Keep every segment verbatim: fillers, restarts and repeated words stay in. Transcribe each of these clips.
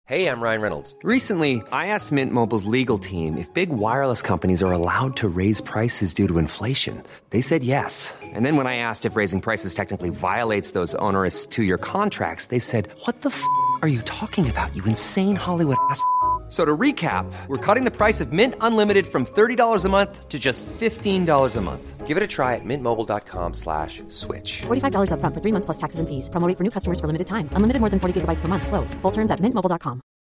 Hey, I'm Ryan Reynolds. Recently, I asked Mint Mobile's legal team if big wireless companies are allowed to raise prices due to inflation. They said yes. And then when I asked if raising prices technically violates those onerous two-year contracts, they said, what the f*** are you talking about, you insane Hollywood ass f- So to recap, we're cutting the price of Mint Unlimited from thirty dollars a month to just fifteen dollars a month. Give it a try at mintmobile.com slash switch. forty-five dollars up front for three months plus taxes and fees. Promo rate for new customers for limited time. Unlimited more than forty gigabytes per month. Slows full terms at mint mobile dot com.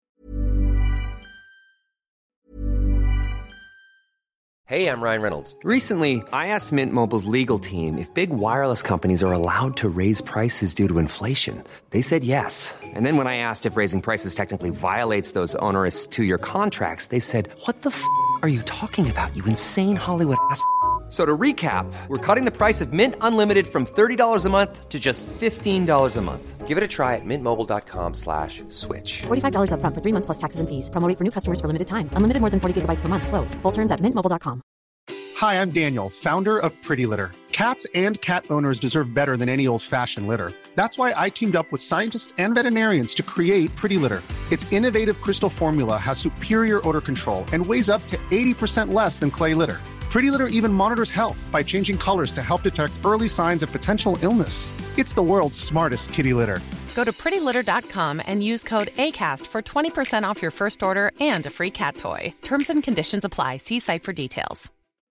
Hey, I'm Ryan Reynolds. Recently, I asked Mint Mobile's legal team if big wireless companies are allowed to raise prices due to inflation. They said yes. And then when I asked if raising prices technically violates those onerous two-year contracts, they said, what the f*** are you talking about, you insane Hollywood ass f- So to recap, we're cutting the price of Mint Unlimited from thirty dollars a month to just fifteen dollars a month. Give it a try at mintmobile.com slash switch. forty-five dollars up front for three months plus taxes and fees. Promo rate for new customers for limited time. Unlimited more than forty gigabytes per month. Slows full terms at mint mobile dot com. Hi, I'm Daniel, founder of Pretty Litter. Cats and cat owners deserve better than any old-fashioned litter. That's why I teamed up with scientists and veterinarians to create Pretty Litter. Its innovative crystal formula has superior odor control and weighs up to eighty percent less than clay litter. Pretty Litter even monitors health by changing colors to help detect early signs of potential illness. It's the world's smartest kitty litter. Go to pretty litter dot com and use code ACAST for twenty percent off your first order and a free cat toy. Terms and conditions apply. See site for details.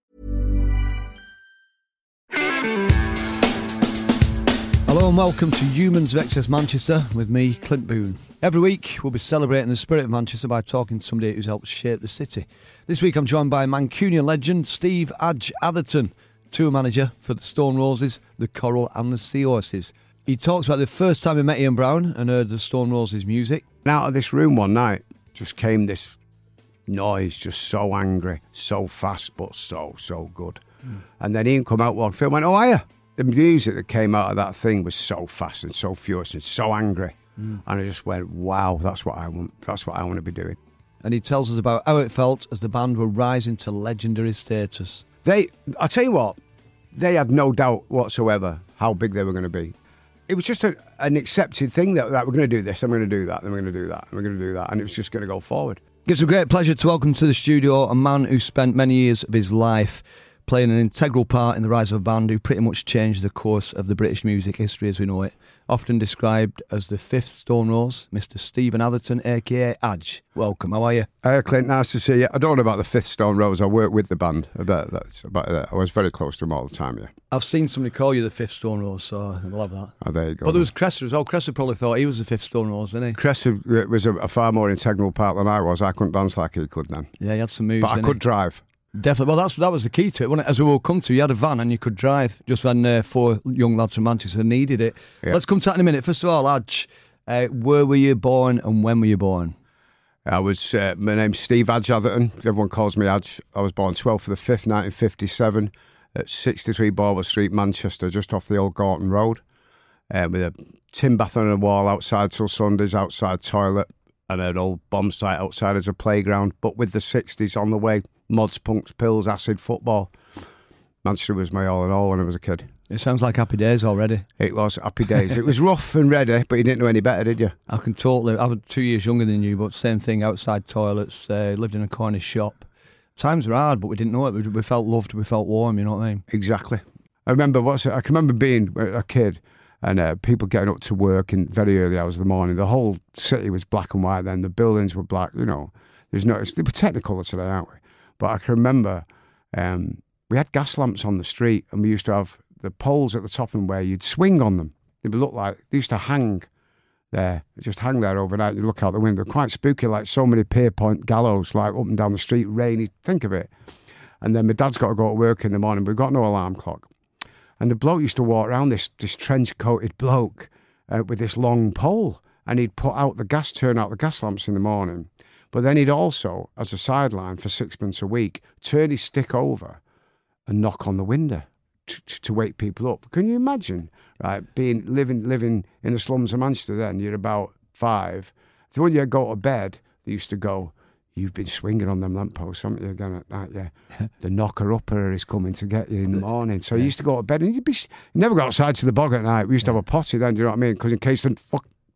Hello and welcome to Humans of Excess Manchester with me, Clint Boone. Every week we'll be celebrating the spirit of Manchester by talking to somebody who's helped shape the city. This week I'm joined by Mancunian legend Steve Adge Atherton, tour manager for the Stone Roses, the Coral and the Seahorses. He talks about the first time he met Ian Brown and heard the Stone Roses music. And out of this room one night just came this noise, just so angry, so fast but so, so good. Mm. And then Ian come out one film and went, oh, hiya. The music that came out of that thing was so fast and so furious and so angry. Mm. And I just went, wow, that's what I want. That's what I want to be doing. And he tells us about how it felt as the band were rising to legendary status. They, I'll tell you what, they had no doubt whatsoever how big they were going to be. It was just a, an accepted thing that, that we're going to do this, and we're going to do that, and we're going to do that, and we're going to do that. And it was just going to go forward. It's a great pleasure to welcome to the studio a man who spent many years of his life playing an integral part in the rise of a band who pretty much changed the course of the British music history as we know it. Often described as the fifth Stone Rose, Mister Stephen Atherton, a k a. Adge. Welcome, how are you? Hi, Clint, nice to see you. I don't know about the fifth Stone Rose. I work with the band. About that. About that. I was very close to them all the time, yeah. I've seen somebody call you the fifth Stone Rose, so I love that. Oh, there you go. But there was Cressida as well. Cressida probably thought he was the fifth Stone Rose, didn't he? Cressida was a, a far more integral part than I was. I couldn't dance like he could then. Yeah, he had some moves, but I could he? drive. Definitely. Well, that's that was the key to it, wasn't it? As we will come to, you had a van and you could drive just when uh, four young lads from Manchester needed it. Yeah. Let's come to that in a minute. First of all, Adge, uh, where were you born and when were you born? I was, uh, my name's Steve Adge Atherton. Everyone calls me Adge. I was born twelfth of the fifth, nineteen fifty-seven at sixty-three Barber Street, Manchester, just off the old Gorton Road, uh, with a tin bath on a wall outside till Sundays, outside toilet, and an old bomb site outside as a playground, but with the sixties on the way. Mods, punks, pills, acid, football. Manchester was my all in all when I was a kid. It sounds like happy days already. It was happy days. It was rough and ready, but you didn't know any better, did you? I can totally. I was two years younger than you, but same thing, outside toilets, uh, lived in a corner shop. Times were hard, but we didn't know it. We, we felt loved, we felt warm, you know what I mean? Exactly. I remember, what's it? I can remember being a kid and uh, people getting up to work in very early hours of the morning. The whole city was black and white then. The buildings were black, you know. There's no, they were technicolor today, aren't we? But I can remember um, we had gas lamps on the street and we used to have the poles at the top and where you'd swing on them. They would look like, they used to hang there, just hang there overnight. You look out the window, quite spooky, like so many Pierpoint gallows, like up and down the street, rainy, think of it. And then my dad's got to go to work in the morning, but we've got no alarm clock. And the bloke used to walk around, this, this trench-coated bloke uh, with this long pole, and he'd put out the gas, turn out the gas lamps in the morning. But then he'd also, as a sideline for sixpence a week, turn his stick over and knock on the window to, to, to wake people up. Can you imagine, right, being living living in the slums of Manchester then, you're about five. Then when you go to bed, they used to go, you've been swinging on them lampposts, haven't you, again at night, yeah. The knocker-upper is coming to get you in the morning. So yeah. You used to go to bed and you'd be, you never got outside to the bog at night. We used to have a potty then, do you know what I mean? Because in case the fuck,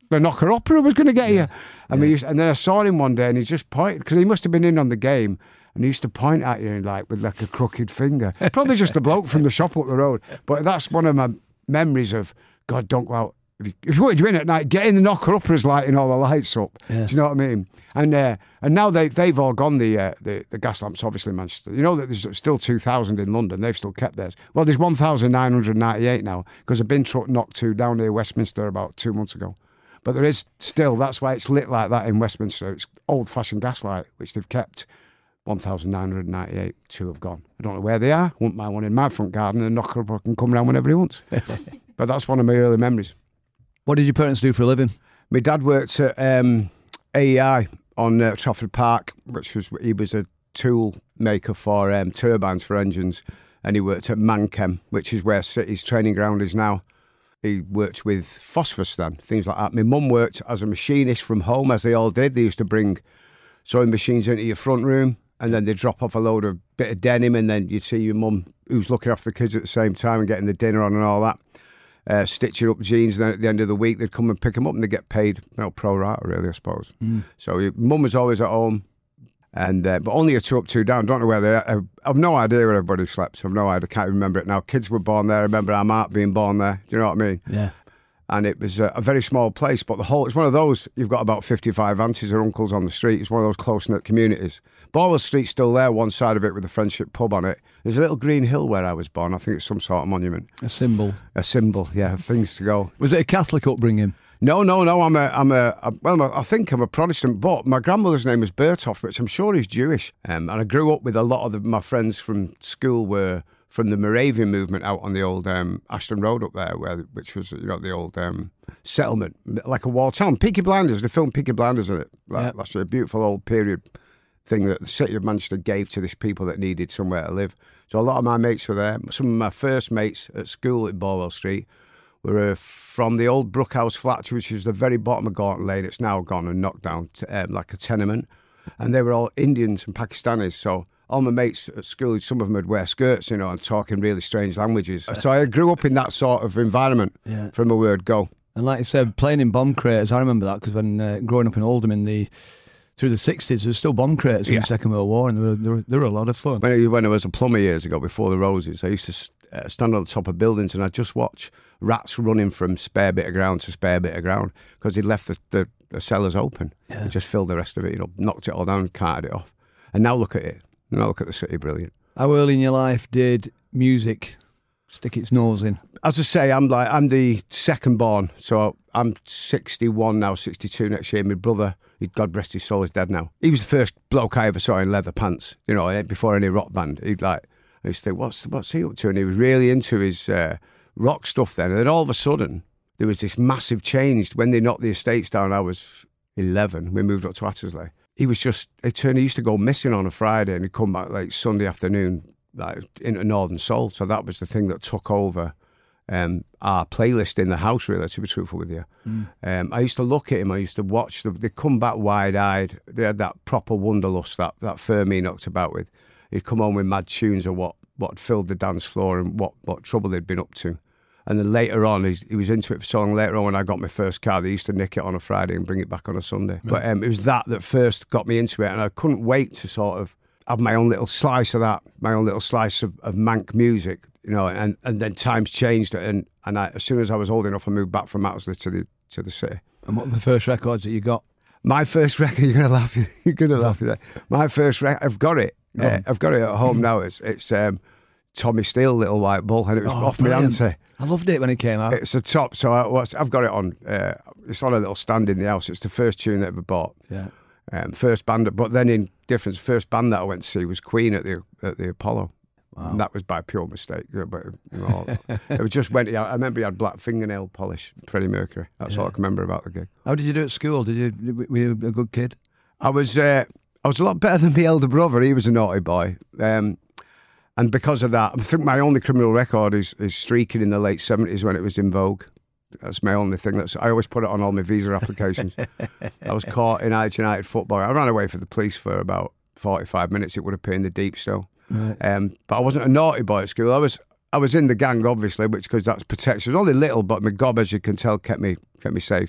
the knocker opera was going to get you. And, we used, and then I saw him one day and he just pointed, because he must have been in on the game, and he used to point at you like with like a crooked finger. Probably just a bloke from the shop up the road. But that's one of my memories of, God, don't go out. If you, if you wanted to win at night, get in the knocker uppers lighting all the lights up. Yeah. Do you know what I mean? And uh, and now they, they've all gone, the, uh, the the gas lamps, obviously, in Manchester. You know that there's still two thousand in London. They've still kept theirs. Well, there's one thousand nine hundred ninety-eight now, because a bin truck knocked two down near Westminster about two months ago. But there is still, that's why it's lit like that in Westminster. It's old-fashioned gaslight, which they've kept. one thousand nine hundred ninety-eight, two have gone. I don't know where they are. Wouldn't mind one in my front garden, and knocker up can come round whenever he wants. But that's one of my early memories. What did your parents do for a living? My dad worked at um, A E I on uh, Trafford Park, which was, he was a tool maker for um, turbines for engines, and he worked at Manchem, which is where City's training ground is now. He worked with phosphorus then, things like that. My mum worked as a machinist from home, as they all did. They used to bring sewing machines into your front room, and then they'd drop off a load of bit of denim, and then you'd see your mum, who's looking after the kids at the same time and getting the dinner on and all that, uh, stitching up jeans, and then at the end of the week they'd come and pick them up and they'd get paid, you know, pro rata really, I suppose. Mm. So your mum was always at home, and uh, but only a two up, two down. Don't know where they are. I've no idea where everybody slept. I've no idea. I can't remember it now. Kids were born there. I remember our Mark being born there. Do you know what I mean? Yeah. And it was a, a very small place, but the whole, it's one of those, you've got about fifty-five aunties or uncles on the street. It's one of those close-knit communities. Borwell Street's still there, one side of it with the Friendship pub on it. There's a little green hill where I was born. I think it's some sort of monument. A symbol. A symbol, yeah, things to go. Was it a Catholic upbringing? No, no, no, I'm a, I'm a, a well, I think I'm a Protestant, but my grandmother's name was Berthoff, which I'm sure is Jewish. Um, and I grew up with a lot of the, my friends from school were from the Moravian movement out on the old um, Ashton Road up there, where which was, you know, the old um, settlement, like a wall town. Peaky Blinders, the film Peaky Blinders in it like, yep. last year, a beautiful old period thing that the city of Manchester gave to these people that needed somewhere to live. So a lot of my mates were there. Some of my first mates at school at Borwell Street were uh, from the old Brookhouse flat, which is the very bottom of Gorton Lane. It's now gone and knocked down to, um, like a tenement. And they were all Indians and Pakistanis, so all my mates at school, some of them would wear skirts, you know, and talk in really strange languages. So I grew up in that sort of environment yeah. from the word go. And like you said, playing in bomb craters, I remember that because when uh, growing up in Oldham in the through the sixties, there was still bomb craters yeah. in the Second World War, and there were, there were, there were a lot of fun. When, when I was a plumber years ago, before the Roses, I used to uh, stand on the top of buildings and I'd just watch rats running from spare bit of ground to spare bit of ground because he'd left the, the, the cellars open yeah. and just filled the rest of it, you know, knocked it all down and carted it off. And now look at it. Now look at the city, brilliant. How early in your life did music stick its nose in? As I say, I'm like I'm the second born, so I'm sixty-one now, sixty-two next year. My brother, God rest his soul, is dead now. He was the first bloke I ever saw in leather pants, you know, before any rock band. He'd like, I used to think, what's what's he up to? And he was really into his uh, rock stuff then. And then all of a sudden, there was this massive change. When they knocked the estates down, I was eleven. We moved up to Attersley. He was just, it turned, he used to go missing on a Friday and he'd come back like Sunday afternoon like into Northern Soul. So that was the thing that took over um, our playlist in the house, really, to be truthful with you. Mm. Um, I used to look at him, I used to watch them, they'd come back wide-eyed. They had that proper wanderlust that, that Fermi knocked about with. He'd come on with mad tunes of what, what filled the dance floor and what, what trouble they'd been up to. And then later on, he's, he was into it for so long. Later on, when I got my first car, they used to nick it on a Friday and bring it back on a Sunday. Right. But um, it was that that first got me into it, and I couldn't wait to sort of have my own little slice of that, my own little slice of, of Manc music, you know. And, and then times changed, and and I, as soon as I was old enough, I moved back from Attersley to the to the city. And what were the first records that you got? My first record, you're gonna laugh, you're gonna laugh at that. My first record, I've got it, uh, I've got it at home now. It's it's um, Tommy Steele, Little White Bull, and it was oh, off my auntie. I loved it when it came out. It's a top, so I, what's, I've got it on. Uh, it's on a little stand in the house. It's the first tune I ever bought. Yeah. Um, first band, but then in difference, first band that I went to see was Queen at the at the Apollo. Wow. And that was by pure mistake. But you know, it was just went. I remember he had black fingernail polish. Freddie Mercury. That's yeah. all I can remember about the gig. How did you do at school? Did you were you a good kid? I was. Uh, I was a lot better than my elder brother. He was a naughty boy. Um, And because of that, I think my only criminal record is, is streaking in the late seventies when it was in vogue. That's my only thing. That's I always put it on all my visa applications. I was caught in Leeds United football. I ran away from the police for about forty-five minutes. It would appear in the deep still. Right. Um, but I wasn't a naughty boy at school. I was I was in the gang, obviously, which because that's protection. It was only little, but my gob, as you can tell, kept me kept me safe.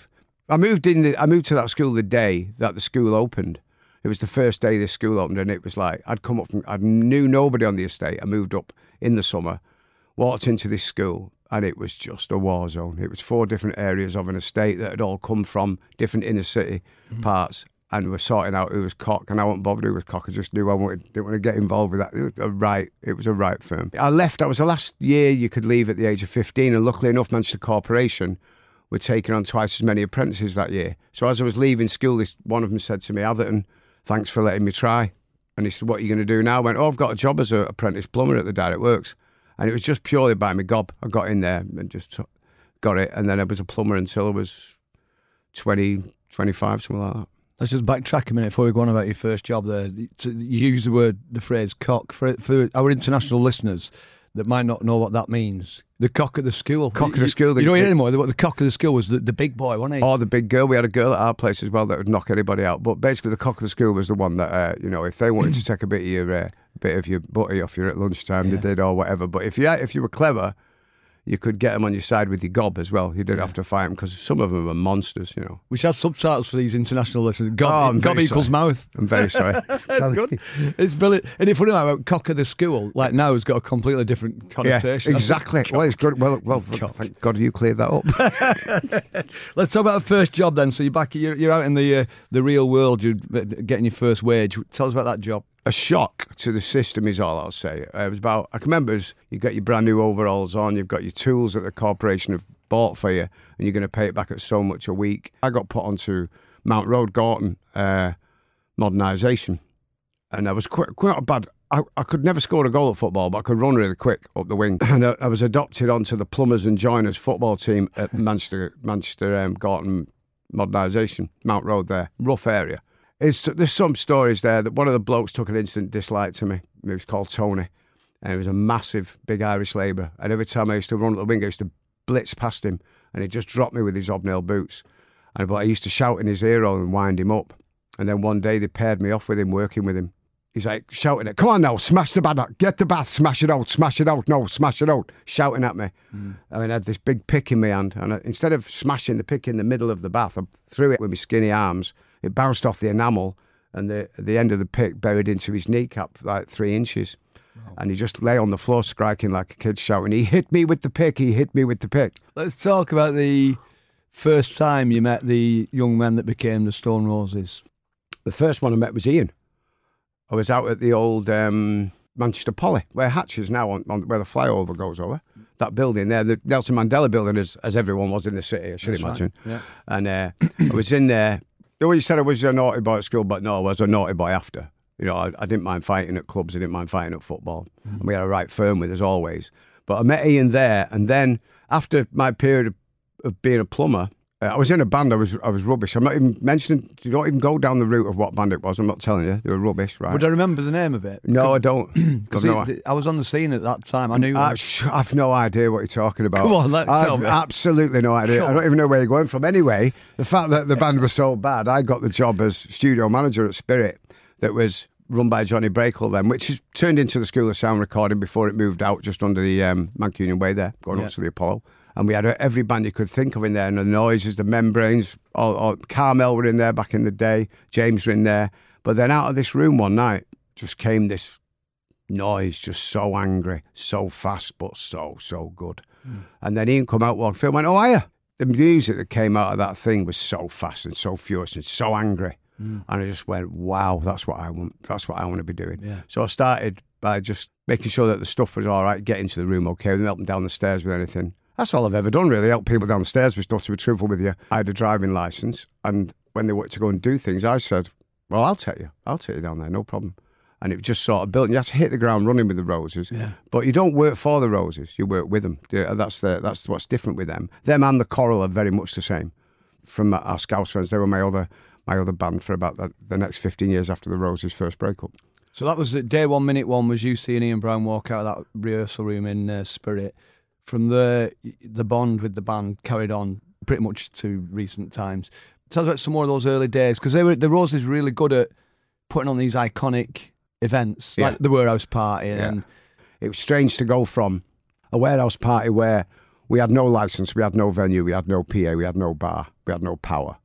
I moved in. The, I moved to that school the day that the school opened. It was the first day this school opened, and it was like I'd come up from. I knew nobody on the estate. I moved up in the summer, walked into this school, and it was just a war zone. It was four different areas of an estate that had all come from different inner city mm-hmm. parts, and were sorting out who was cock, and I wasn't bothered who was cock. I just knew I wanted, didn't want to get involved with that. It was a right, it was a right firm. I left. I was the last year you could leave at the age of fifteen, and luckily enough, Manchester Corporation were taking on twice as many apprentices that year. So as I was leaving school, this one of them said to me, Atherton, thanks for letting me try. And he said, what are you going to do now? I went, oh, I've got a job as an apprentice plumber at the Direct Works. And it was just purely by my gob. I got in there and just got it. And then I was a plumber until I was twenty, twenty-five, something like that. Let's just backtrack a minute before we go on about your first job there. You use the word, the phrase cock. For, for our international listeners that might not know what that means, the cock of the school. Cock of the school. You, you don't hear anymore. The, the cock of the school was the, the big boy, wasn't he? Oh, the big girl. We had a girl at our place as well that would knock anybody out. But basically, the cock of the school was the one that, uh, you know, if they wanted to take a bit of your, uh, bit of your butty off you at lunchtime, yeah. they did, or whatever. But if you if you were clever, you could get them on your side with your gob as well. You didn't yeah. have to fight them because some of them are monsters, you know. Which has subtitles for these international listeners. Gob, oh, gob equals sorry. mouth. I'm very sorry. It's good. It's brilliant. And if we know about cock of the school, like now it's got a completely different connotation. Yeah, exactly. Well, it's good. Well, well, cock. Thank God you cleared that up. Let's talk about the first job then. So you're back. You're, you're out in the uh, the real world. You're getting your first wage. Tell us about that job. A shock to the system is all I'll say. Uh, it was about, I can remember, was, you got your brand new overalls on, you've got your tools that the corporation have bought for you, and you're going to pay it back at so much a week. I got put onto Mount Road Gorton uh, modernisation, and I was quite, quite bad. I, I could never score a goal at football, but I could run really quick up the wing. And I, I was adopted onto the Plumbers and Joiners football team at Manchester, Manchester um, Gorton modernisation, Mount Road there, rough area. It's, there's some stories there that one of the blokes took an instant dislike to me. He was called Tony, and he was a massive, big Irish labourer. And every time I used to run up the wing, I used to blitz past him, and he'd just drop me with his hobnail boots. And but I used to shout in his ear hole and wind him up. And then one day they paired me off with him, working with him. He's like shouting it, come on now, smash the bath, get the bath, smash it out, smash it out, no, smash it out, shouting at me. Mm. I mean, I had this big pick in my hand, and I, instead of smashing the pick in the middle of the bath, I threw it with my skinny arms. It bounced off the enamel, and the the end of the pick buried into his kneecap for like three inches. Wow. And he just lay on the floor striking like a kid, shouting, he hit me with the pick, he hit me with the pick. Let's talk about the first time you met the young men that became the Stone Roses. The first one I met was Ian. I was out at the old um, Manchester Poly, where Hatch is now, on, on where the flyover goes over. That building there, the Nelson Mandela building, as, as everyone was in the city, I should That's imagine. Right. Yeah. And uh, I was in there. You know, you said I was a naughty boy at school, but no, I was a naughty boy after. You know, I, I didn't mind fighting at clubs, I didn't mind fighting at football. Mm. And we had a right firm with us always. But I met Ian there, and then after my period of, of being a plumber, uh, I was in a band, I was I was rubbish. I'm not even mentioning, you don't even go down the route of what band it was, I'm not telling you, they were rubbish, right? Would I remember the name of it? No, I don't. Because no, I, I was on the scene at that time, I knew I, was... I've no idea what you're talking about. Come on, let's tell I've me. Absolutely no idea. Sure. I don't even know where you're going from. Anyway, the fact that the band was so bad, I got the job as studio manager at Spirit, that was run by Johnny Breacle then, which has turned into the School of Sound Recording before it moved out just under the um, Mancunian Way there, going yeah. up to the Apollo. And we had every band you could think of in there, and the Noises, the Membranes, all, all, Carmel were in there back in the day, James were in there. But then out of this room one night just came this noise, just so angry, so fast, but so, so good. Mm. And then Ian come out, walked through, and went, oh, hiya. The music that came out of that thing was so fast and so furious and so angry. Mm. And I just went, wow, that's what I want. That's what I want to be doing. Yeah. So I started by just making sure that the stuff was all right, get into the room okay, and help them down the stairs with anything. That's all I've ever done, really, help people down the stairs with stuff, to be truthful with you. I had a driving licence, and when they wanted to go and do things, I said, well, I'll take you. I'll take you down there, no problem. And it just sort of built, and you have to hit the ground running with the Roses. Yeah. But you don't work for the Roses, you work with them. That's the, that's what's different with them. Them and the Coral are very much the same. From our Scouse friends, they were my other my other band for about the, the next fifteen years after the Roses' first breakup. So that was day one, minute one, was you seeing Ian Brown walk out of that rehearsal room in uh, Spirit. From there, the bond with the band carried on pretty much to recent times. Tell us about some more of those early days, because they were the Roses really good at putting on these iconic events, yeah. like the Warehouse Party. Yeah. And it was strange to go from a warehouse party where we had no licence, we had no venue, we had no P A, we had no bar, we had no power.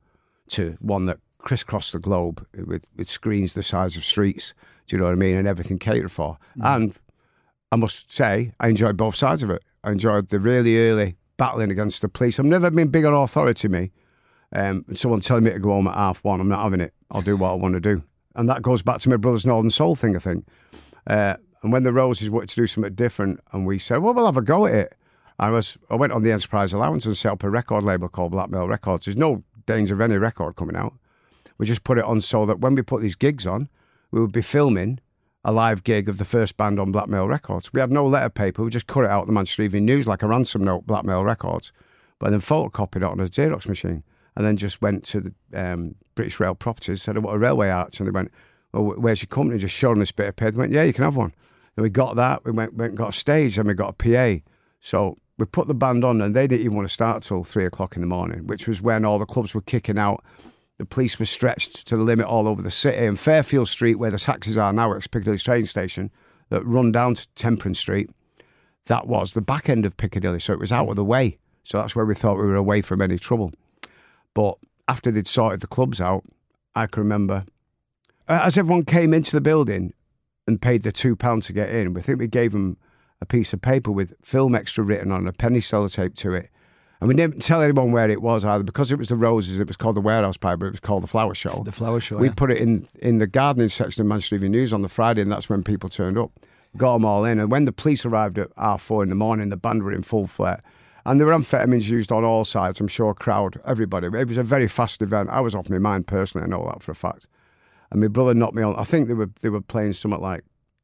to one that crisscrossed the globe with, with screens the size of streets, do you know what I mean, and everything catered for. Mm. And I must say, I enjoyed both sides of it. I enjoyed the really early battling against the police. I've never been big on authority, me. Um, someone telling me to go home at half one, I'm not having it. I'll do what I want to do. And that goes back to my brother's Northern Soul thing, I think. Uh, and when the Roses wanted to do something different, and we said, well, we'll have a go at it. I was, I went on the Enterprise Allowance and set up a record label called Blackmail Records. There's no danger of any record coming out. We just put it on so that when we put these gigs on, we would be filming a live gig of the first band on Blackmail Records. We had no letter paper. We just cut it out of the Manchester Evening News like a ransom note, Blackmail Records, but then photocopied it on a Xerox machine and then just went to the um, British Rail Properties, said, I want a railway arch. And they went, well, where's your company? Just showed them this bit of paper. They went, yeah, you can have one. And we got that. We went, went and got a stage and we got a P A. So we put the band on and they didn't even want to start till three o'clock in the morning, which was when all the clubs were kicking out. The police were stretched to the limit all over the city. And Fairfield Street, where the taxis are now, it's Piccadilly train station, that run down to Temperance Street, that was the back end of Piccadilly. So it was out of the way. So that's where we thought we were away from any trouble. But after they'd sorted the clubs out, I can remember, as everyone came into the building and paid the two pounds to get in, we think we gave them a piece of paper with Film Extra written on, a penny sellotape to it. And we didn't tell anyone where it was either. Because it was the Roses, it was called the Warehouse Pie, but it was called the Flower Show. The Flower Show, We yeah. put it in, in the gardening section of Manchester Evening News on the Friday, and that's when people turned up. Got them all in. And when the police arrived at half four in the morning, the band were in full flare. And there were amphetamines used on all sides, I'm sure, crowd, everybody. It was a very fast event. I was off my mind personally, I know that for a fact. And my brother knocked me on. I think they were they were playing something like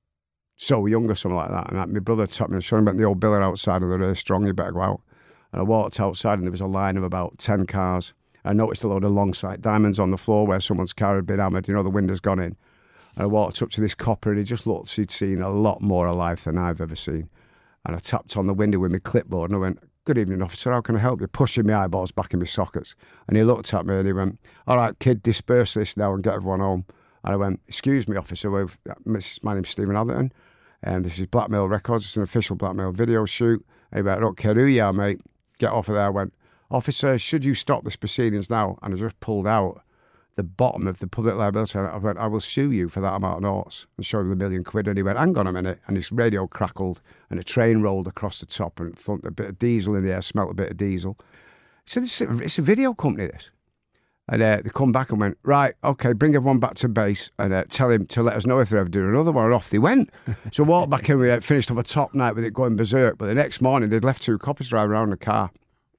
So Young or something like that. And my brother took me and showed me about the old biller outside of the Really Strong, you better go out. And I walked outside and there was a line of about ten cars. I noticed a load of long sight diamonds on the floor where someone's car had been hammered. You know, the window's gone in. And I walked up to this copper and he just looked, he'd seen a lot more of life than I've ever seen. And I tapped on the window with my clipboard and I went, good evening, officer, how can I help you? Pushing my eyeballs back in my sockets. And he looked at me and he went, all right, kid, disperse this now and get everyone home. And I went, excuse me, officer, my name's Stephen Atherton. And this is Blackmail Records. It's an official Blackmail video shoot. And he went, I don't care who you are, mate. Get off of there. I went, officer, should you stop this proceedings now? And I just pulled out the bottom of the public liability. I went, I will sue you for that amount of notes. And showed him the million quid. And he went, hang on a minute. And his radio crackled and a train rolled across the top and thumped a bit of diesel in the air, smelt a bit of diesel. He said, it's a, it's a video company, this. And uh, they come back and went, right, okay, bring everyone back to base and uh, tell him to let us know if they're ever doing another one. And off they went. So I walked back in, we had finished off a top night with it going berserk. But the next morning, they'd left two coppers driving around the car.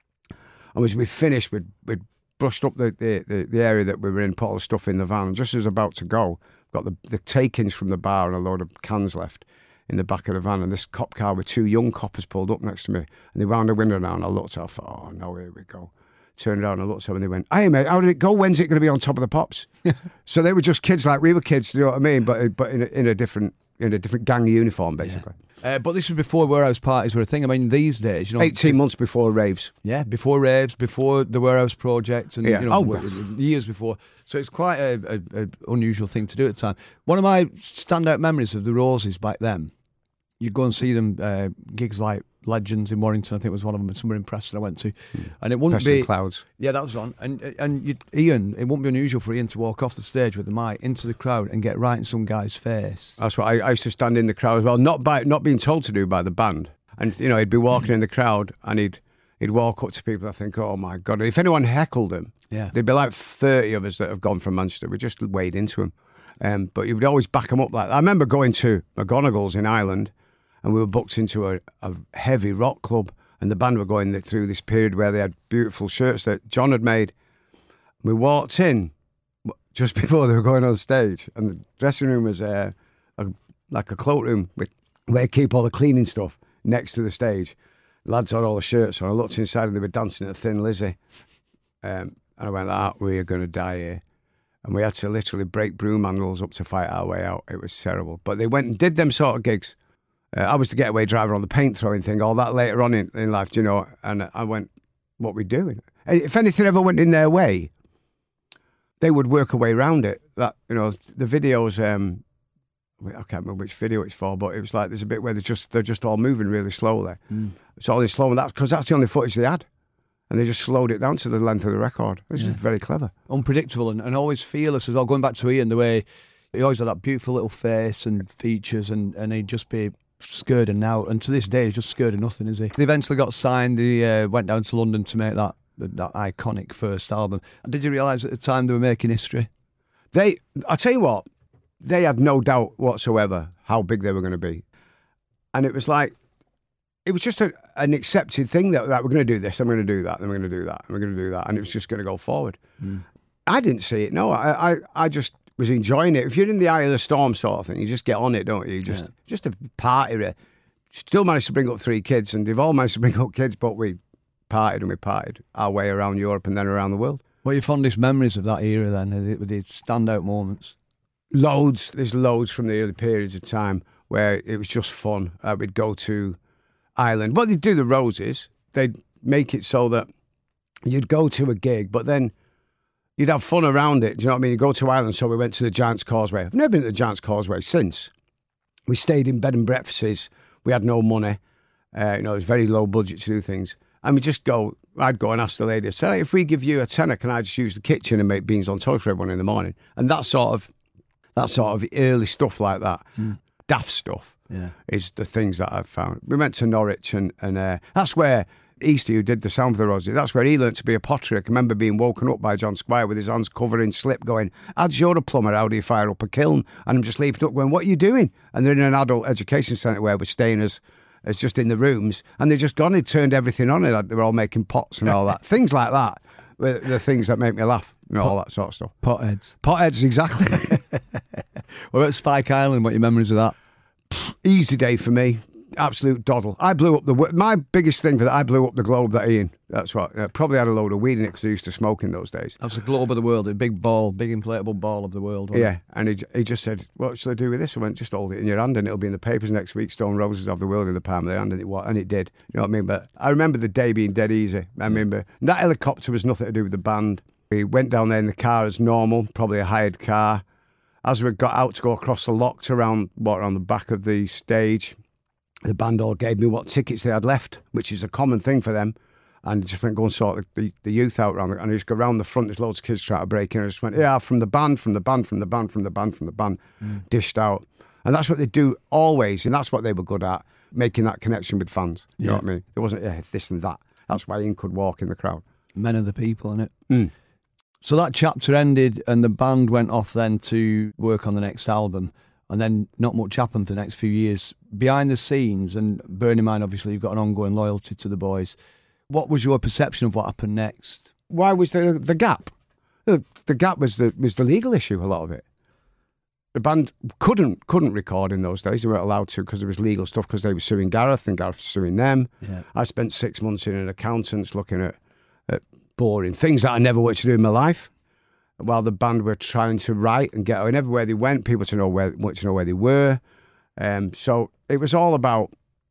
And as we finished, we'd, we'd brushed up the, the, the, the area that we were in, put all the stuff in the van. And just as I was about to go, got the, the takings from the bar and a load of cans left in the back of the van. And this cop car with two young coppers pulled up next to me. And they wound the window down. And I looked, I thought, oh, no, here we go. Turned around and looked at them and they went, hey mate, how did it go? When's it going to be on Top of the Pops? So they were just kids like we were kids, you know what I mean? But but in a, in a different in a different gang uniform, basically. Yeah. Uh, but this was before warehouse parties were a thing. I mean, these days, you know, eighteen months before raves. Yeah, before raves, before the warehouse project, and yeah. you know, oh. years before. So it's quite a, a, a unusual thing to do at the time. One of my standout memories of the Roses back then, you go and see them uh, gigs like Legends in Warrington, I think was one of them, and somewhere in Preston I went to, and it wouldn't Preston be Clouds. Yeah, that was on, and and you'd, Ian, it wouldn't be unusual for Ian to walk off the stage with the mic into the crowd and get right in some guy's face. That's what I, I used to stand in the crowd as well, not by not being told to do by the band, and you know he'd be walking in the crowd and he'd he'd walk up to people. I think, oh my god, if anyone heckled him, yeah, there'd be like thirty of us that have gone from Manchester. We just wade into him, um, but he would always back him up like that. I remember going to McGonagall's in Ireland. And we were booked into a, a heavy rock club, and the band were going through this period where they had beautiful shirts that John had made. We walked in just before they were going on stage, and the dressing room was uh, a, like a cloakroom with, where you keep all the cleaning stuff next to the stage. Lads had all the shirts on. I looked inside and they were dancing at Thin Lizzy. Um, and I went, ah, we're going to die here. And we had to literally break broom handles up to fight our way out. It was terrible. But they went and did them sort of gigs. Uh, I was the getaway driver on the paint throwing thing, all that later on in, in life, you know, and I went, what are we doing? And if anything ever went in their way, they would work a way around it. That, you know, the videos, um, I can't remember which video it's for, but it was like there's a bit where they're just they're just all moving really slowly. Mm. It's all in slow, and that's because that's the only footage they had. and they just slowed it down to the length of the record. It's Yeah. just very clever. Unpredictable and, and always fearless as well. Going back to Ian, the way he always had that beautiful little face and features, and, and he'd just be scared and now. And to this day, he's just scared of nothing, is he? He eventually got signed. He uh, went down to London to make that that iconic first album. Did you realise at the time they were making history? They, I tell you what, they had no doubt whatsoever how big they were going to be. And it was like, it was just a, an accepted thing that, that we're going to do this, I'm going to do that, and we're going to do that, and we're going to do that. And it was just going to go forward. Mm. I didn't see it, no. I, I, I just was enjoying it. If you're in the eye of the storm sort of thing, you just get on it, don't you? you just, yeah. just a party. Still managed to bring up three kids, and they've all managed to bring up kids, but we partied and we partied our way around Europe and then around the world. What are your fondest memories of that era then? Were they standout moments? Loads. There's loads from the early periods of time where it was just fun. Uh, we'd go to Ireland. What they'd do, the Roses, they'd make it so that you'd go to a gig, but then you'd have fun around it. Do you know what I mean? You go to Ireland, so we went to the Giant's Causeway. I've never been to the Giant's Causeway since. We stayed in bed and breakfasts. We had no money. Uh, you know, it was very low budget to do things. And we just go, I'd go and ask the lady, I said, if we give you a tenner, can I just use the kitchen and make beans on toast for everyone in the morning? And that sort of, that sort of early stuff like that, mm. daft stuff, yeah. is the things that I've found. We went to Norwich, and, and uh, that's where Eastie, who did the Sound of the Roses, that's where he learnt to be a pottery. I can remember being woken up by John Squire with his hands covered in slip going, Adz, you're a plumber, how do you fire up a kiln? And I'm just leaping up going, what are you doing? And they're in an adult education centre where we're staying as, as just in the rooms, and they've just gone, they turned everything on, and they were all making pots and all that. Things like that were the things that make me laugh, you know, Pot, all that sort of stuff. Potheads. Potheads, exactly. What about Spike Island? What are your memories of that? Easy day for me. Absolute doddle. I blew up the... My biggest thing for that, I blew up the globe that Ian. That's what... Uh, probably had a load of weed in it because I used to smoke in those days. That's the globe of the world, a big ball, big inflatable ball of the world. Yeah, it? and he, he just said, what should I do with this? I went, just hold it in your hand and it'll be in the papers next week. Stone Roses of the world in the palm of their hand, and it, and it did. You know what I mean? But I remember the day being dead easy. I remember... That helicopter was nothing to do with the band. We went down there in the car as normal, probably a hired car. As we got out to go across the lock to around, what, around the back of the stage... The band all gave me what tickets they had left, which is a common thing for them. And just went, go and sort the, the youth out around. And I just go around the front, there's loads of kids trying to break in. I just went, yeah, from the band, from the band, from the band, from the band, from the band, mm. dished out. And that's what they do always. And that's what they were good at, making that connection with fans. You yeah. know what I mean? There wasn't, yeah, this and that. That's why Ian could walk in the crowd. Men are the people, innit? Mm. So that chapter ended and the band went off then to work on the next album. And then not much happened for the next few years. Behind the scenes, and bearing in mind, obviously, you've got an ongoing loyalty to the boys. What was your perception of what happened next? Why was there the gap? The, the gap was the was the legal issue, a lot of it. The band couldn't couldn't record in those days. They weren't allowed to because there was legal stuff because they were suing Gareth and Gareth was suing them. Yeah. I spent six months in an accountant's looking at, at boring things that I never wanted to do in my life. While the band were trying to write and get out, and everywhere they went, people to know where, want to know where they were. Um, so it was all about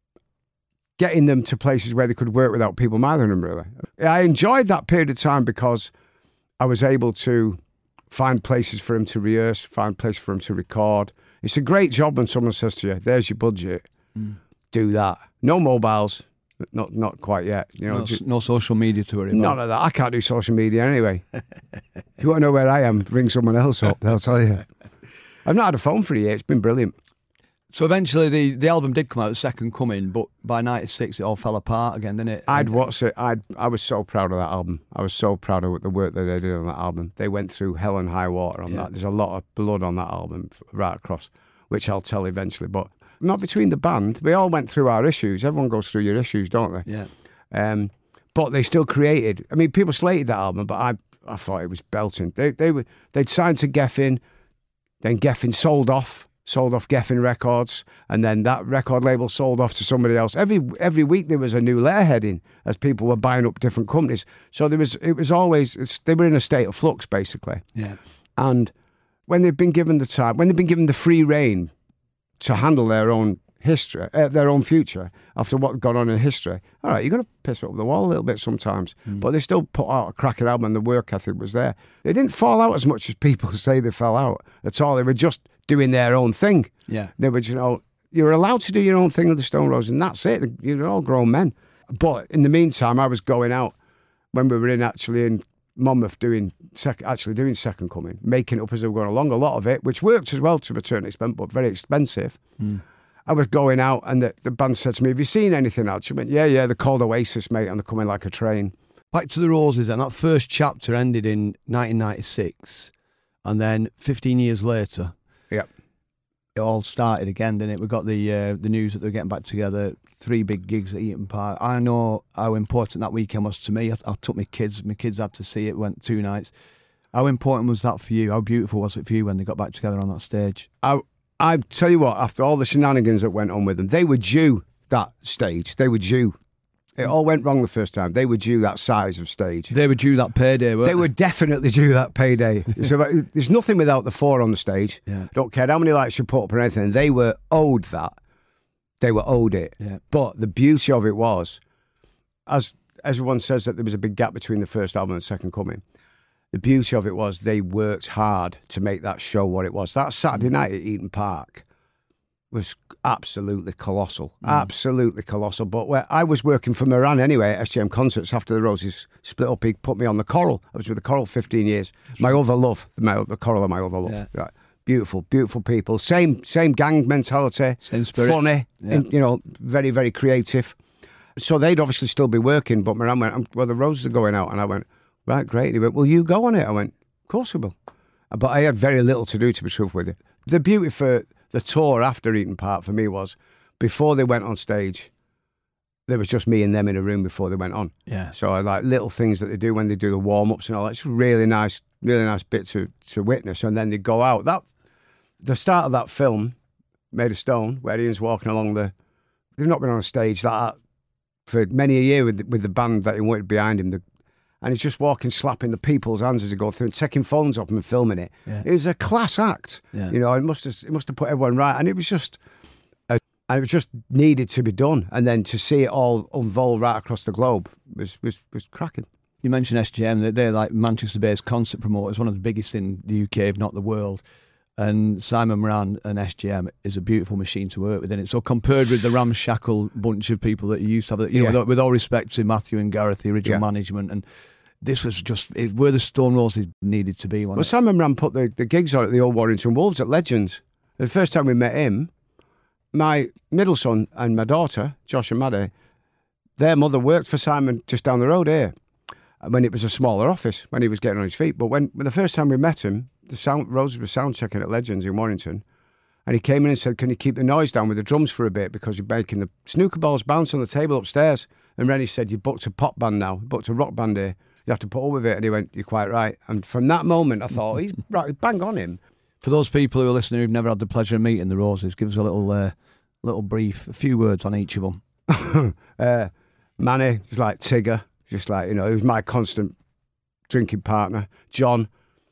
getting them to places where they could work without people mithering them, really. I enjoyed that period of time because I was able to find places for them to rehearse, find places for them to record. It's a great job when someone says to you, there's your budget, mm. do that. No mobiles. Not not quite yet. You know, no, just, no social media to worry about. None of that. I can't do social media anyway. If you want to know where I am, ring someone else up. They'll tell you. I've not had a phone for a year. It's been brilliant. So eventually the, the album did come out, The Second Coming, but by ninety-six it all fell apart again, didn't it? I'd watch it. I'd, I was so proud of that album. I was so proud of the work that they did on that album. They went through hell and high water on yeah. that. There's a lot of blood on that album right across, which I'll tell eventually. But not between the band. We all went through our issues. Everyone goes through your issues, don't they? Yeah. Um, but they still created. I mean, people slated that album, but I I thought it was belting. They they were they'd signed to Geffen, then Geffen sold off, sold off Geffen Records, and then that record label sold off to somebody else. Every every week there was a new letterhead in as people were buying up different companies. So there was it was always it's, they were in a state of flux basically. Yeah. And when they've been given the time, when they've been given the free rein to handle their own history, uh, their own future, after what's gone on in history. All right, you're going to piss up the wall a little bit sometimes, mm. but they still put out a cracking album and the work ethic was there. They didn't fall out as much as people say they fell out at all. They were just doing their own thing. Yeah. They were, you know, you're allowed to do your own thing with the Stone Roses and that's it. You're all grown men. But in the meantime, I was going out when we were in actually in Monmouth doing sec- actually doing Second Coming, making it up as we were going along. A lot of it, which worked as well to a certain extent, but very expensive. Mm. I was going out, and the, the band said to me, "Have you seen anything else?" I went, "Yeah, yeah, they're called Oasis, mate, and they're coming like a train." Back to the Roses, and that first chapter ended in nineteen ninety-six, and then fifteen years later, yep, it all started again. Didn't it? We got the uh, the news that they're getting back together. Three big gigs at Eaton Park. I know how important that weekend was to me. I, I took my kids. My kids had to see it. Went two nights. How important was that for you? How beautiful was it for you when they got back together on that stage? I I tell you what. After all the shenanigans that went on with them, they were due that stage. They were due. It all went wrong the first time. They were due that size of stage. They were due that payday, weren't they? They were definitely due that payday. So there's nothing without the four on the stage. Yeah. Don't care how many lights you put up or anything. They were owed that. They were owed it. Yeah. But the beauty of it was, as everyone says that there was a big gap between the first album and Second Coming, the beauty of it was they worked hard to make that show what it was. That Saturday mm. night at Eaton Park was absolutely colossal. Mm. Absolutely colossal. But where I was working for Moran anyway at S G M Concerts after the Roses split up, he put me on the Coral. I was with the Coral fifteen years. My other love, my, the Coral are my other love. Yeah. Right. Beautiful, beautiful people. Same same gang mentality. Same spirit. Funny, yeah. and, you know, very, very creative. So they'd obviously still be working, but Moran went, well, the Roses are going out. And I went, right, great. And he went, will you go on it? I went, of course I will. But I had very little to do, to be truthful with you. The beauty for the tour after Eaton Park for me was, before they went on stage, there was just me and them in a room before they went on. Yeah. So I like little things that they do when they do the warm-ups and all that. It's really nice, really nice bit to, to witness. And then they go out. That the start of that film, Made of Stone, where Ian's walking along the... They've not been on a stage that for many a year with the, with the band that he wanted behind him. The, and he's just walking, slapping the people's hands as he goes through and taking phones up and filming it. Yeah. It was a class act. Yeah. You know, it must have it must have put everyone right. And it was just... And it was just needed to be done. And then to see it all unfold right across the globe was was, was cracking. You mentioned S G M, they're like Manchester-based concert promoters, one of the biggest in the U K, if not the world. And Simon Moran and S G M is a beautiful machine to work with, isn't it? So compared with the ramshackle bunch of people that you used to have, you know, yeah. with, with all respect to Matthew and Gareth, the original yeah. management, and this was just it, where the Stone Roses needed to be. Well, it? Simon Moran put the, the gigs on at the old Warrington Wolves at Legends. The first time we met him, my middle son and my daughter, Josh and Maddie, their mother worked for Simon just down the road here when it was a smaller office, when he was getting on his feet. But when, when the first time we met him, the sound, Roses was sound checking at Legends in Warrington, and he came in and said, can you keep the noise down with the drums for a bit because you're making the snooker balls bounce on the table upstairs. And Rennie said, you booked a pop band now, you booked a rock band here, you have to put up with it. And he went, you're quite right. And from that moment, I thought, he's right, bang on him. For those people who are listening who've never had the pleasure of meeting the Roses, give us a little uh, little brief, a few words on each of them. uh, Manny was like Tigger, just like, you know, he was my constant drinking partner. John,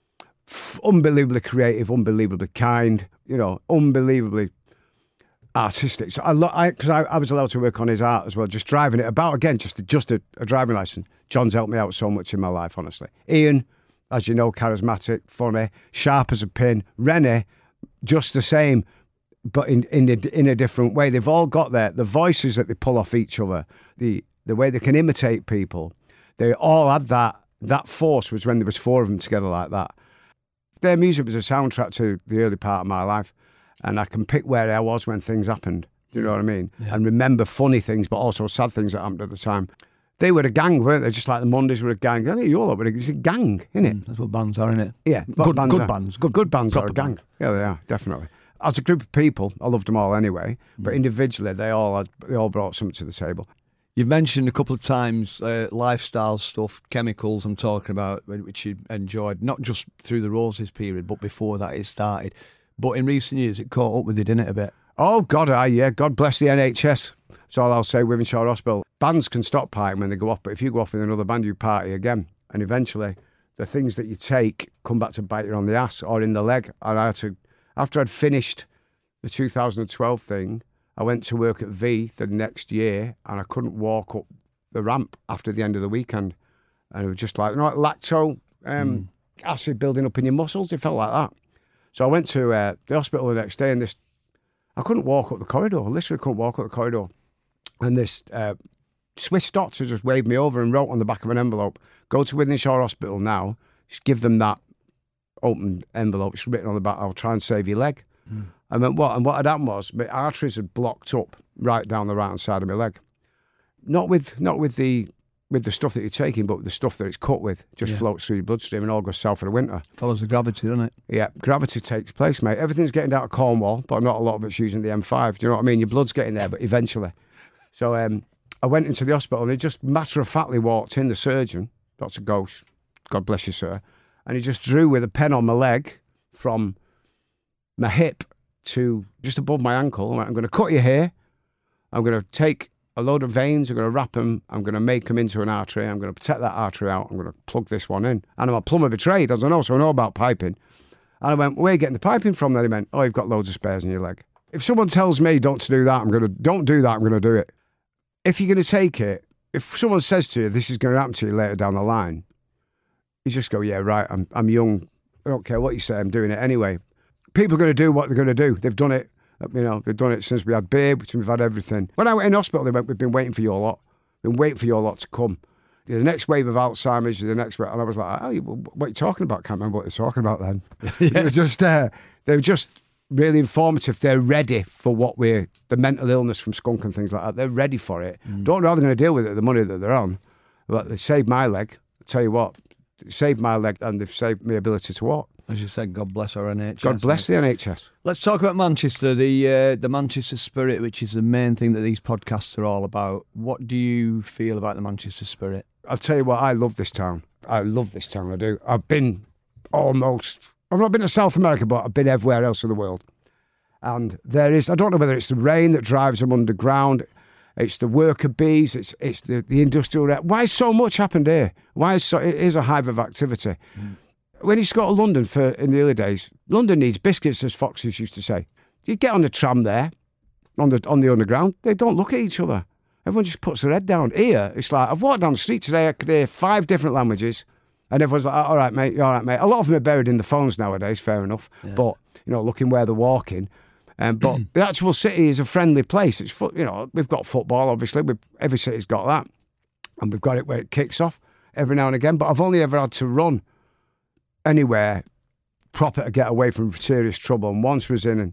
f- unbelievably creative, unbelievably kind, you know, unbelievably artistic. So I, lo- I, cause I, I was allowed to work on his art as well, just driving it about, again, just, just a, a driving licence. John's helped me out so much in my life, honestly. Ian, as you know, charismatic, funny, sharp as a pin. Rennie, just the same, but in in a, in a different way. They've all got their the voices that they pull off each other, the the way they can imitate people. They all had that that force. Was when there was four of them together like that. Their music was a soundtrack to the early part of my life, and I can pick where I was when things happened. Do you know what I mean? Yeah. And remember funny things, but also sad things that happened at the time. They were a gang, weren't they? Just like the Mondays were a gang. I think you all were. It's a gang, isn't it? Mm, that's what bands are, isn't it? Yeah, good bands good are. bands, good good bands are a proper gang. band. Yeah, they are definitely. As a group of people, I loved them all anyway. But individually, they all had, they all brought something to the table. You've mentioned a couple of times uh, lifestyle stuff, chemicals. I'm talking about, which you enjoyed not just through the Roses period, but before that it started. But in recent years, it caught up with you, didn't it, a bit? Oh God, I yeah. God bless the N H S. That's all I'll say. Wythenshawe Hospital. Bands can stop partying when they go off, but if you go off with another band, you party again. And eventually, the things that you take come back to bite you on the ass or in the leg. And I had to, after I'd finished the two thousand twelve thing, I went to work at V the next year, and I couldn't walk up the ramp after the end of the weekend. And it was just like, you know, like lacto um, mm. acid building up in your muscles. It felt like that. So I went to uh, the hospital the next day, and this. I couldn't walk up the corridor. I literally couldn't walk up the corridor. And this uh, Swiss doctor just waved me over and wrote on the back of an envelope, go to Wythenshawe Hospital now, just give them that open envelope, it's written on the back, I'll try and save your leg. Mm. I went, what? And what had happened was my arteries had blocked up right down the right-hand side of my leg. Not with not with the with the stuff that you're taking, but with the stuff that it's cut with. Just yeah. floats through your bloodstream and all goes south for the winter. Follows the gravity, doesn't it? Yeah, gravity takes place, mate. Everything's getting down to Cornwall, but not a lot of it's using the M five. Do you know what I mean? Your blood's getting there, but eventually. So um, I went into the hospital and he just matter-of-factly walked in, the surgeon, Doctor Ghosh, God bless you, sir, and he just drew with a pen on my leg from my hip to just above my ankle. I went, I'm going to cut you here. I'm going to take a load of veins, I'm going to wrap them, I'm going to make them into an artery, I'm going to protect that artery out, I'm going to plug this one in. And I'm a plumber betrayed, as I know, so I know about piping. And I went, where are you getting the piping from? Then he went, oh, you've got loads of spares in your leg. If someone tells me don't to do that, I'm going to, don't do that, I'm going to do it. If you're going to take it, if someone says to you, this is going to happen to you later down the line, you just go, yeah, right, I'm, I'm young, I don't care what you say, I'm doing it anyway. People are going to do what they're going to do. They've done it. You know, they've done it since we had beer, since we've had everything. When I went in hospital, they went, we've been waiting for your lot. We've been waiting for your lot to come. The next wave of Alzheimer's, the next wave. And I was like, oh, what are you talking about? I can't remember what they're talking about then. yeah. They were just, uh, they were just really informative. They're ready for what we're, the mental illness from skunk and things like that. They're ready for it. Mm. Don't know how they're going to deal with it, the money that they're on. But they saved my leg. I'll tell you what, they saved my leg and they've saved my ability to walk. As you said, God bless our N H S. God bless the N H S. Let's talk about Manchester, the uh, the Manchester spirit, which is the main thing that these podcasts are all about. What do you feel about the Manchester spirit? I'll tell you what, I love this town. I love this town, I do. I've been almost, I've not been to South America, but I've been everywhere else in the world. And there is, I don't know whether it's the rain that drives them underground, it's the worker bees, it's it's the, the industrial... Why so much happened here? Why is so, it is a hive of activity. Mm. When you go to London for in the early days, London needs biscuits, as Foxes used to say. You get on the tram there, on the on the underground, they don't look at each other. Everyone just puts their head down. Here, it's like, I've walked down the street today, I could hear five different languages, and everyone's like, all right, mate, all right, mate. A lot of them are buried in the phones nowadays, fair enough, yeah. But, you know, looking where they're walking. Um, but the actual city is a friendly place. It's, you know, we've got football, obviously. We've, every city's got that. And we've got it where it kicks off every now and again. But I've only ever had to run anywhere proper to get away from serious trouble. And once was in,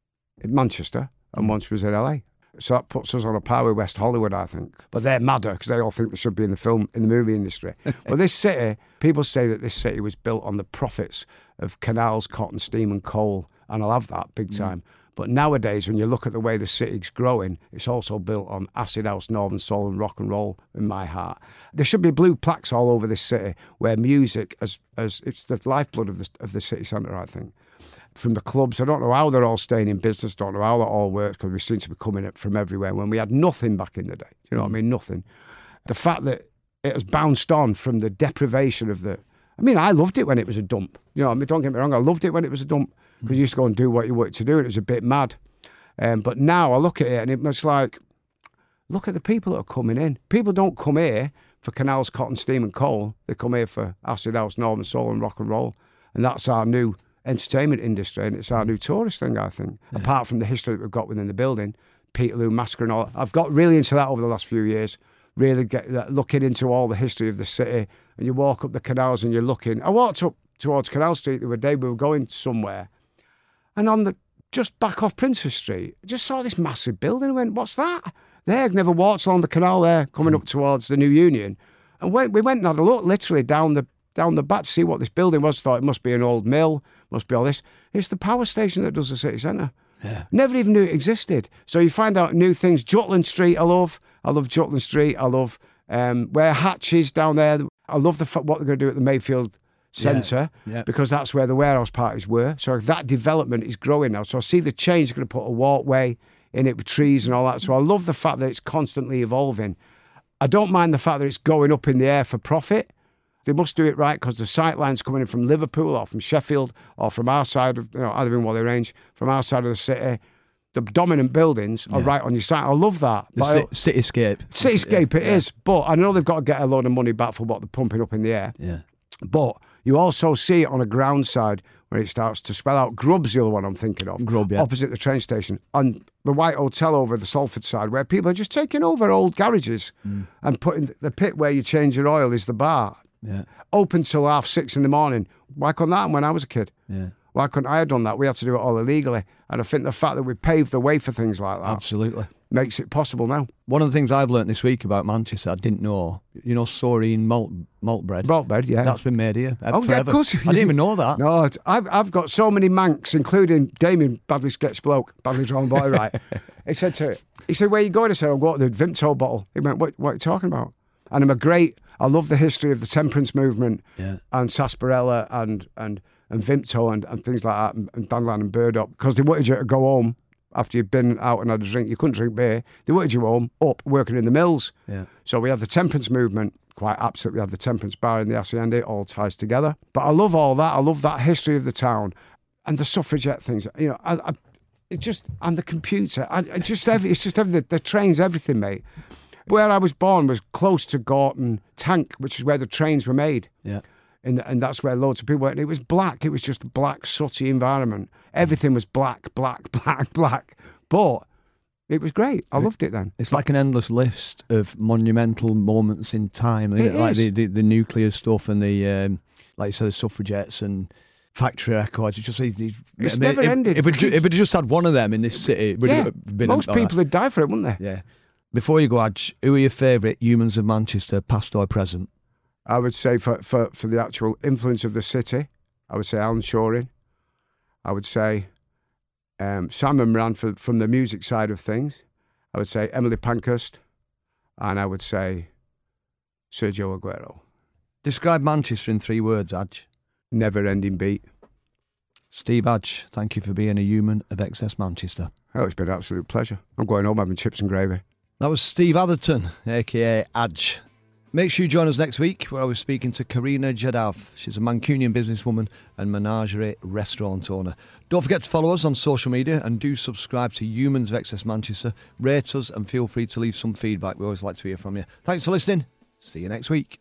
in Manchester and once was in L A. So that puts us on a par with West Hollywood, I think. But they're madder because they all think they should be in the film, in the movie industry. But this city, people say that this city was built on the profits of canals, cotton, steam and coal. And I'll have that big time. Mm. But nowadays, when you look at the way the city's growing, it's also built on acid house, northern soul and rock and roll in my heart. There should be blue plaques all over this city where music, as as it's the lifeblood of the, of the city centre, I think. From the clubs, I don't know how they're all staying in business, don't know how that all works because we seem to be coming from everywhere when we had nothing back in the day. Do you know what I mean? Nothing. The fact that it has bounced on from the deprivation of the... I mean, I loved it when it was a dump. You know, I mean, don't get me wrong, I loved it when it was a dump. Because you used to go and do what you wanted to do, and it was a bit mad. Um, but now I look at it, and it was like, look at the people that are coming in. People don't come here for canals, cotton, steam and coal. They come here for acid house, northern soul and rock and roll. And that's our new entertainment industry, and it's our new tourist thing, I think. Yeah. Apart from the history that we've got within the building, Peterloo Massacre and all. I've got really into that over the last few years, really get, looking into all the history of the city. And you walk up the canals and you're looking. I walked up towards Canal Street the other day, we were going somewhere. And on the just back off Princess Street, I just saw this massive building and went, what's that? There, I've never walked along the canal there, coming up towards the New Union. And we, we went and had a look, literally down the down the back to see what this building was. Thought it must be an old mill, must be all this. It's the power station that does the city centre. Yeah. Never even knew it existed. So you find out new things. Jutland Street, I love. I love Jutland Street. I love um, where Hatch is down there. I love the what they're going to do at the Mayfield Centre, yeah, yeah. Because that's where the warehouse parties were. So that development is growing now. So I see the change. They're going to put a walkway in it with trees and all that. So I love the fact that it's constantly evolving. I don't mind the fact that it's going up in the air for profit. They must do it right because the sight lines coming in from Liverpool or from Sheffield or from our side of, you know, either in Wally Range, from our side of the city. The dominant buildings are yeah. right on your side. I love that. The ci- cityscape. Cityscape yeah. it yeah. is. But I know they've got to get a load of money back for what they're pumping up in the air. Yeah. But you also see it on a ground side when it starts to swell out. Grub's the other one I'm thinking of. Grub, yeah. Opposite the train station. And the White Hotel over the Salford side, where people are just taking over old garages mm. and putting the pit where you change your oil is the bar. Yeah. Open till half six in the morning. Why couldn't that happen when I was a kid? Yeah. Why couldn't I have done that? We had to do it all illegally. And I think the fact that we paved the way for things like that Absolutely. makes it possible now. One of the things I've learnt this week about Manchester, I didn't know, you know, Soreen malt, malt bread? Malt bread, yeah. That's been made here Oh, forever. yeah, of course. I didn't even know that. No, it's- I've, I've got so many mancs, including Damien, badly sketched bloke, badly drawn boy, right? He said to it, he said, where you going? I said, I'll go to the Vimto bottle. He went, what, what are you talking about? And I'm a great, I love the history of the temperance movement Yeah. and sarsaparilla and and and Vimto and, and things like that, and, and Danlan and Burdock, because they wanted you to go home after you'd been out and had a drink. You couldn't drink beer. They wanted you home, up, working in the mills. Yeah. So we had the temperance movement, quite absolutely. We had the temperance bar in the Hacienda, it all ties together. But I love all that. I love that history of the town and the suffragette things. You know, I, I, it just, and the computer, I, I just every, it's just everything. The trains, everything, mate. Where I was born was close to Gorton Tank, which is where the trains were made. Yeah. And, and that's where loads of people went. And it was black. It was just a black, sooty environment. Everything was black, black, black, black. But it was great. I loved it then. It's like an endless list of monumental moments in time. It Like is. the, the, the nuclear stuff and the, um, like you said, the suffragettes and factory records. It's just it's, It's never if, ended. If it, ju- if it just had one of them in this city, it would Yeah. have been Most a, people would die for it, wouldn't they? Yeah. Before you go, Adge, who are your favourite humans of Manchester, past or present? I would say for, for, for the actual influence of the city, I would say Alan Shoring. I would say um, Simon Moran for, from the music side of things. I would say Emily Pankhurst. And I would say Sergio Aguero. Describe Manchester in three words, Adge. Never-ending beat. Steve Adge, thank you for being a human of Excess Manchester. Oh, it's been an absolute pleasure. I'm going home having chips and gravy. That was Steve Atherton, a k a. Adge. Make sure you join us next week where I was speaking to Karina Jadav. She's a Mancunian businesswoman and menagerie restaurant owner. Don't forget to follow us on social media and do subscribe to Humans of Excess Manchester. Rate us and feel free to leave some feedback. We always like to hear from you. Thanks for listening. See you next week.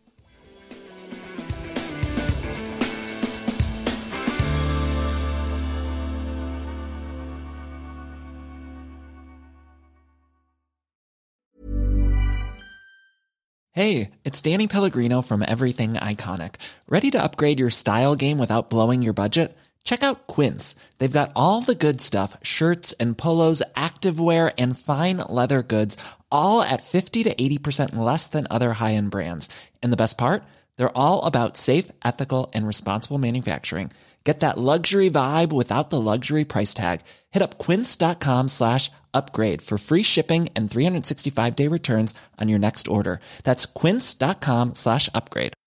Hey, it's Danny Pellegrino from Everything Iconic. Ready to upgrade your style game without blowing your budget? Check out Quince. They've got all the good stuff, shirts and polos, activewear, and fine leather goods, all at fifty to eighty percent less than other high-end brands. And the best part? They're all about safe, ethical, and responsible manufacturing. Get that luxury vibe without the luxury price tag. Hit up quince.com slash upgrade for free shipping and three sixty-five day returns on your next order. That's quince.com slash upgrade.